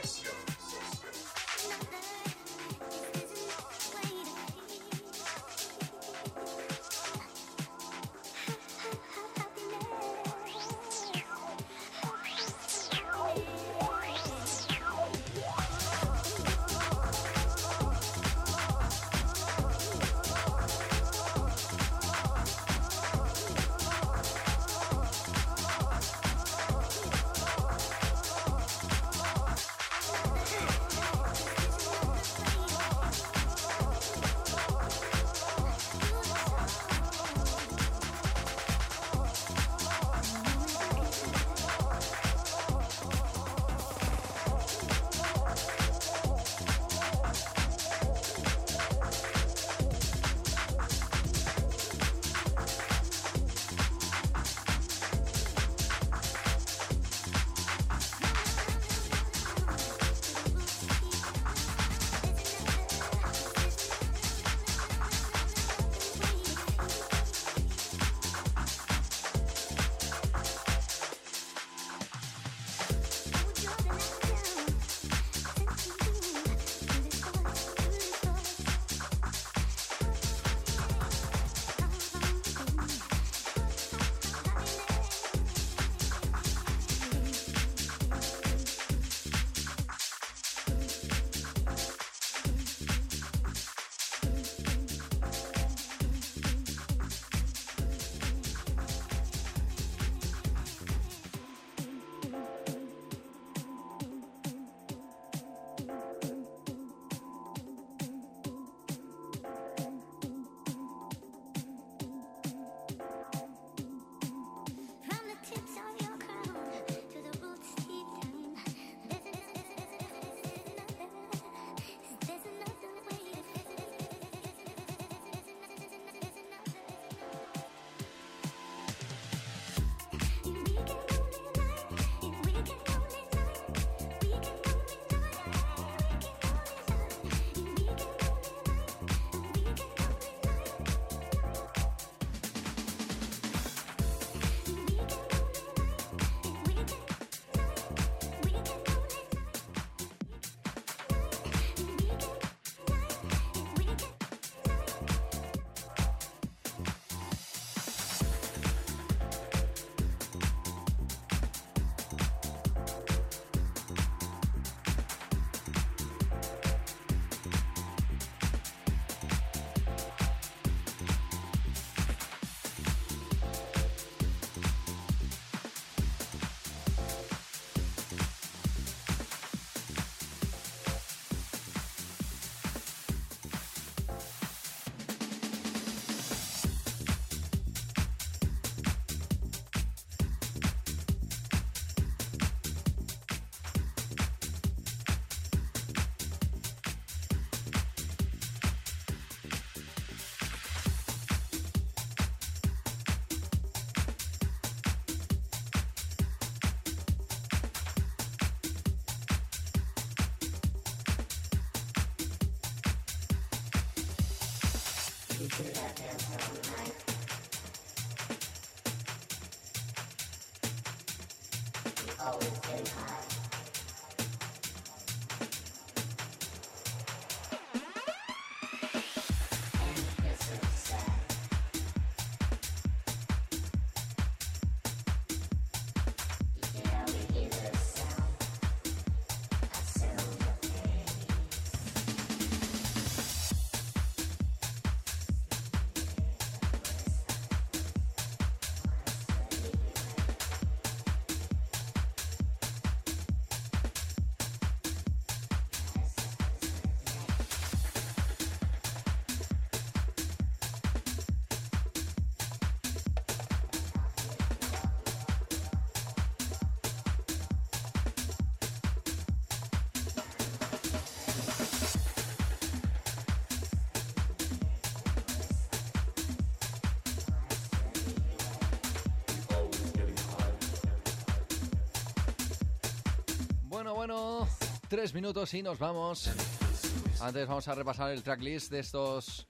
E: Bueno, 3 minutos y nos vamos. Antes vamos a repasar el tracklist de estos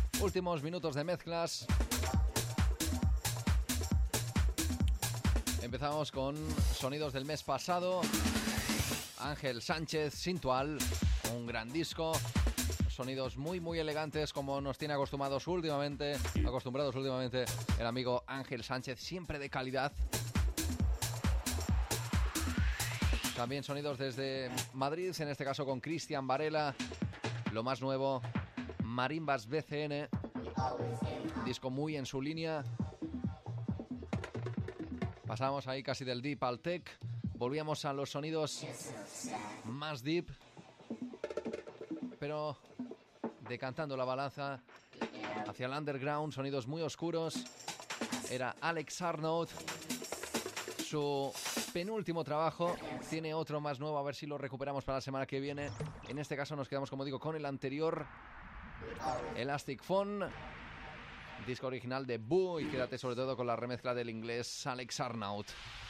E: últimos minutos de mezclas. Empezamos con sonidos del mes pasado. Ángel Sánchez, Sintual, un gran disco. Sonidos muy muy elegantes, como nos tiene acostumbrados últimamente el amigo Ángel Sánchez, siempre de calidad. También sonidos desde Madrid, en este caso con Cristian Varela. Lo más nuevo, Marimbas BCN, disco muy en su línea. Pasamos ahí casi del deep al tech. Volvíamos a los sonidos más deep, pero decantando la balanza hacia el underground, sonidos muy oscuros. Era Alex Arnaud, su penúltimo trabajo. Tiene otro más nuevo, a ver si lo recuperamos para la semana que viene. En este caso nos quedamos, como digo, con el anterior, Elastic Phone, disco original de Boo, y quédate sobre todo con la remezcla del inglés Alex Arnaud.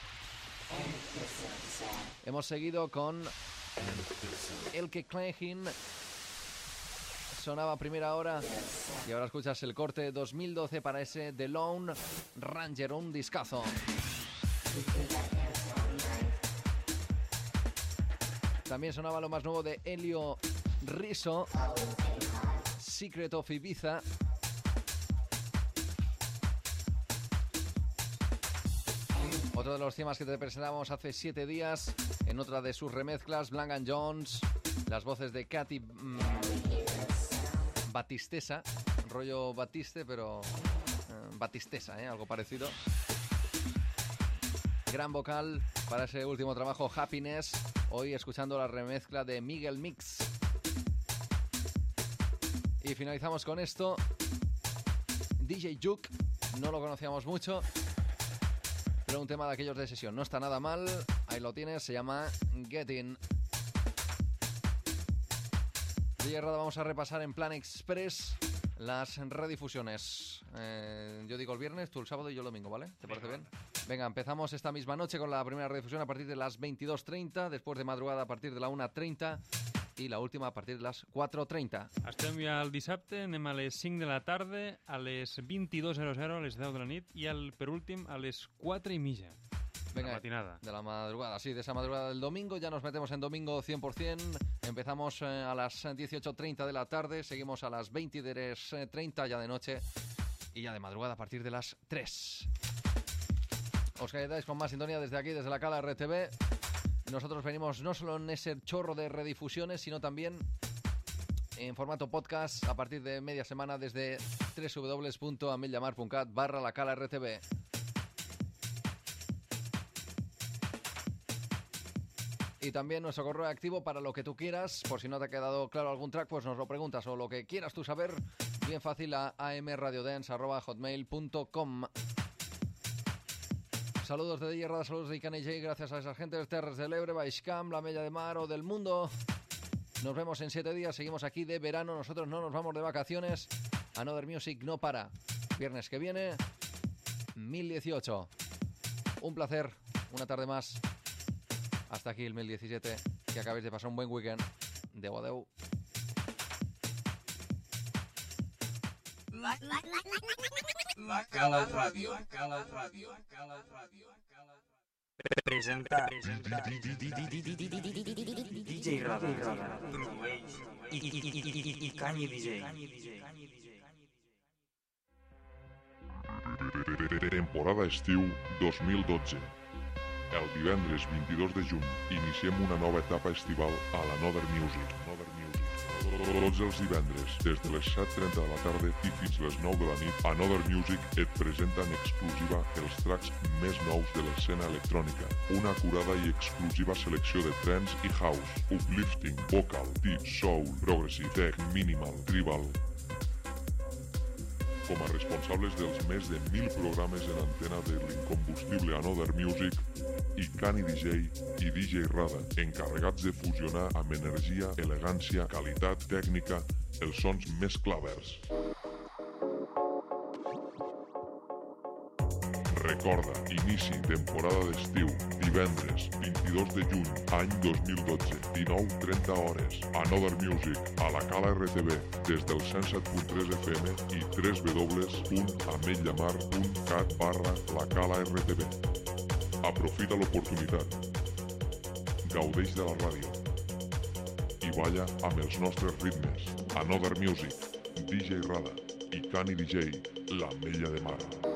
E: Hemos seguido con Elke Klein, sonaba a primera hora, y ahora escuchas el corte 2012 para ese The Lone Ranger, un discazo. También sonaba lo más nuevo de Elio Rizzo, Secret of Ibiza. Otro de los temas que te presentamos hace 7 días, en otra de sus remezclas, Blanc & Jones, las voces de Katy Batistesa, rollo Batiste, pero Batistesa, algo parecido. Gran vocal para ese último trabajo, Happiness, hoy escuchando la remezcla de Miguel Mix. Y finalizamos con esto, DJ Juke, no lo conocíamos mucho, pero un tema de aquellos de sesión, no está nada mal, ahí lo tienes, se llama Get In. DJ Rada, vamos a repasar en plan express las redifusiones. Yo digo el viernes, tú el sábado y yo el domingo, ¿vale? ¿Te parece bien? Venga, empezamos esta misma noche con la primera redifusión a partir de las 22:30, después de madrugada a partir de la 1:30 i la última a partir de les 4:30.
D: Estem ja el dissabte, anem a les 5 de la tarda, a les 22:00, a les 10 de la nit, i el per últim a les 4:30.
E: Venga,
D: la matinada.
E: De la madrugada, sí, de esa madrugada del domingo. Ya nos metemos en domingo 100%. Empezamos a las 18:30 de la tarde, seguimos a las 23:30 ya de noche y ya de madrugada a partir de las 3. Os quedáis con más sintonía desde aquí, desde la Cala RTV. Nosotros venimos no solo en ese chorro de redifusiones, sino también en formato podcast a partir de media semana desde www.amelllamar.cat/la-Cala-RTV. Y también nuestro correo activo para lo que tú quieras. Por si no te ha quedado claro algún track, pues nos lo preguntas, o lo que quieras tú saber, bien fácil, a amradiodance@hotmail.com. Saludos de DJ Rada, saludos de Icane J, gracias a esas gentes, Terres del Ebre, Baixcamp, la Mella de Mar o del mundo. Nos vemos en 7 días, seguimos aquí de verano, nosotros no nos vamos de vacaciones. Another Music no para. Viernes que viene, 1018. Un placer, una tarde más. Hasta aquí el 1017, que acabéis de pasar un buen weekend. Adeu, adeu.
I: La Cala Radio. La Cala Radio. La Cala Radio.
B: Presenta DJ Rada. Produeix i Kanye DJ.
A: Temporada estiu 2012. El divendres 22 de juny iniciem una nova etapa estival a l'Another Music. Tots els divendres, des de les 7:30 de la tarda i fins les 9 de la nit, Another Music et presenta en exclusiva els tracks més nous de l'escena electrònica. Una acurada i exclusiva selecció de trance i house, uplifting, vocal, deep, soul, progressive, tech, minimal, tribal. Com a responsables dels més de 1.000 programes en antena de l'incombustible Another Music, Icani DJ i DJ Rada, encarregats de fusionar amb energia, elegància, qualitat, tècnica, els sons més clàvers. Recorda, inici temporada d'estiu, divendres 22 de juny, any 2012, 19:30 hores. Another Music, a la Cala RTV, des del 107.3 FM i www.ametlllamar.cat/la-Cala RTV. Aprofita l'oportunitat. Gaudeix de la ràdio. I balla amb els nostres ritmes. Another Music, DJ Rada i Cani DJ, l'Ametlla de Mar.